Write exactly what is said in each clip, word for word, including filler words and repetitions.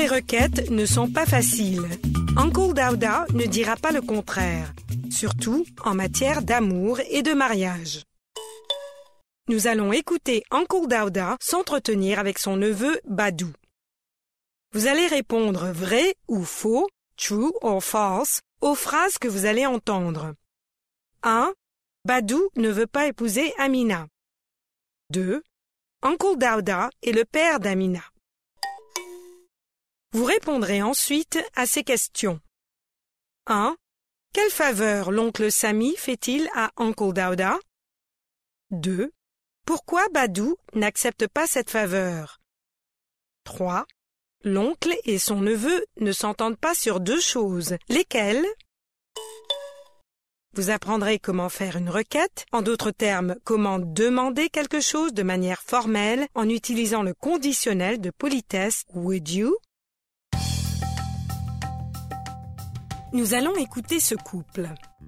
les requêtes ne sont pas faciles. Uncle Dawda ne dira pas le contraire, surtout en matière d'amour et de mariage. Nous allons écouter Uncle Dawda s'entretenir avec son neveu Badou. Vous allez répondre vrai ou faux, true or false, aux phrases que vous allez entendre. un. Badou ne veut pas épouser Amina. deux. Uncle Dawda est le père d'Amina. Vous répondrez ensuite à ces questions. un. Quelle faveur l'oncle Sami fait-il à Uncle Dawda? deux. Pourquoi Badou n'accepte pas cette faveur? trois. L'oncle et son neveu ne s'entendent pas sur deux choses. Lesquelles? Vous apprendrez comment faire une requête, en d'autres termes, comment demander quelque chose de manière formelle en utilisant le conditionnel de politesse would you. Nous allons écouter ce couple.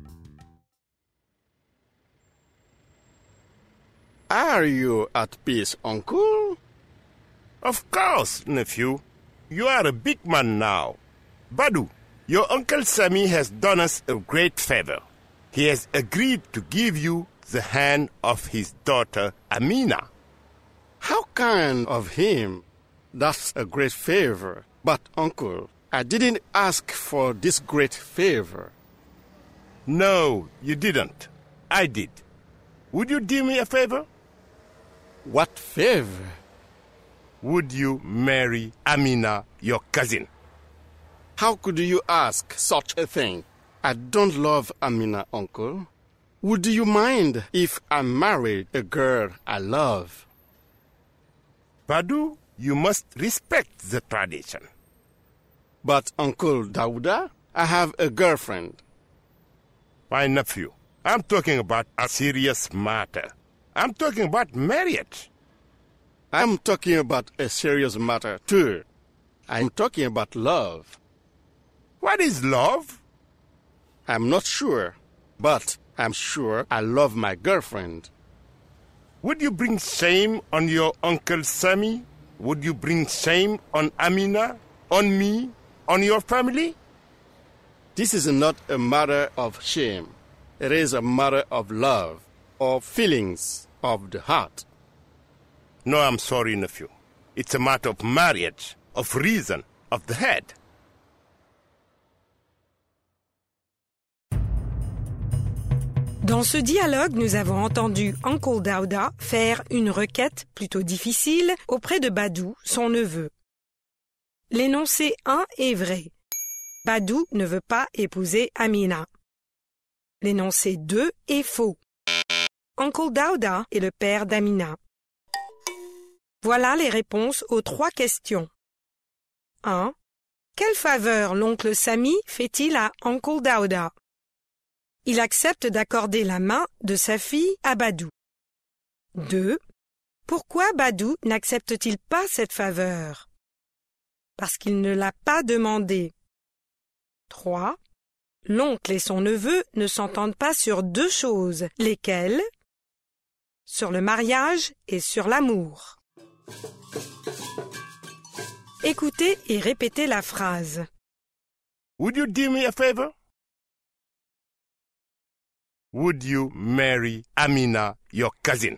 Are you at peace, uncle? Of course, nephew. You are a big man now. Badou, your Uncle Sami has done us a great favor. He has agreed to give you the hand of his daughter, Amina. How kind of him. That's a great favor. But, uncle, I didn't ask for this great favor. No, you didn't. I did. Would you do me a favor? What favor? Would you marry Amina, your cousin? How could you ask such a thing? I don't love Amina, uncle. Would you mind if I married a girl I love? Badou, you must respect the tradition. But, Uncle Dawda, I have a girlfriend. My nephew, I'm talking about a serious matter. I'm talking about marriage. I'm talking about a serious matter, too. I'm talking about love. What is love? I'm not sure, but I'm sure I love my girlfriend. Would you bring shame on your Uncle Sami? Would you bring shame on Amina, on me, on your family? This is not a matter of shame. It is a matter of love, or feelings of the heart. No, I'm sorry, nephew. It's a matter of marriage, of reason, of the head. Dans ce dialogue, nous avons entendu Uncle Dawda faire une requête plutôt difficile auprès de Badou, son neveu. L'énoncé un est vrai. Badou ne veut pas épouser Amina. L'énoncé deux est faux. Uncle Dawda est le père d'Amina. Voilà les réponses aux trois questions. un. Quelle faveur l'oncle Sami fait-il à Uncle Dawda? Il accepte d'accorder la main de sa fille à Badou. deux. Pourquoi Badou n'accepte-t-il pas cette faveur? Parce qu'il ne l'a pas demandé. trois. L'oncle et son neveu ne s'entendent pas sur deux choses. Lesquelles? Sur le mariage et sur l'amour. Écoutez et répétez la phrase. Would you do me a favor? Would you marry Amina, your cousin?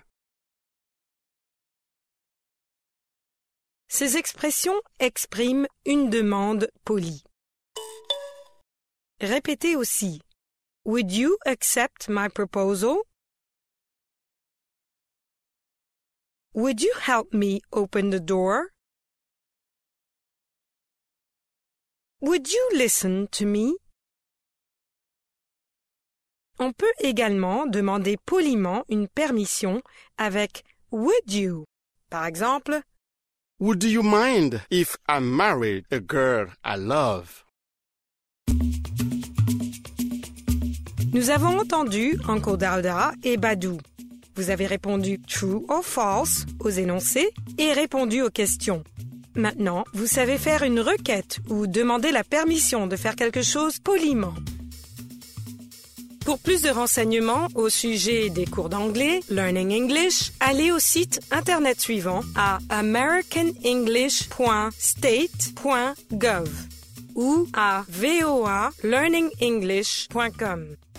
Ces expressions expriment une demande polie. Répétez aussi. Would you accept my proposal? Would you help me open the door? Would you listen to me? On peut également demander poliment une permission avec would you. Par exemple, Would you mind if I married a girl I love? Nous avons entendu Uncle Dawda et Badou. Vous avez répondu true or false aux énoncés et répondu aux questions. Maintenant, vous savez faire une requête ou demander la permission de faire quelque chose poliment. Pour plus de renseignements au sujet des cours d'anglais, Learning English, allez au site internet suivant à american english point state point gov ou à voa learning english point com.